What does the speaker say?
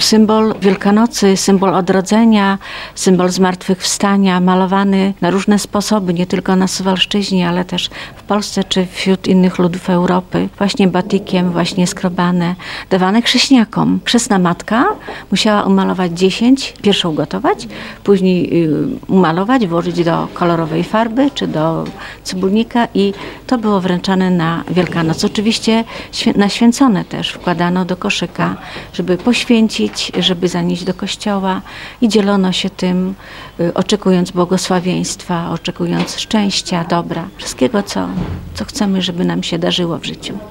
symbol Wielkanocy, symbol odrodzenia, symbol zmartwychwstania, malowany na różne sposoby, nie tylko na Suwalszczyźnie, ale też w Polsce czy wśród innych ludów Europy. Właśnie batikiem, właśnie skrobane, dawane chrześniakom. Chrzestna matka musiała umalować 10, pierwszą ugotować, później umalować, włożyć do kolorowej farby czy do cybulnika i to było wręczane na Wielkanoc. Oczywiście naświęcone też wkładano do koszyka, żeby poświęcić, żeby zanieść do kościoła i dzielono się tym, oczekując błogosławieństwa, oczekując szczęścia, dobra, wszystkiego, co chcemy, żeby nam się darzyło w życiu.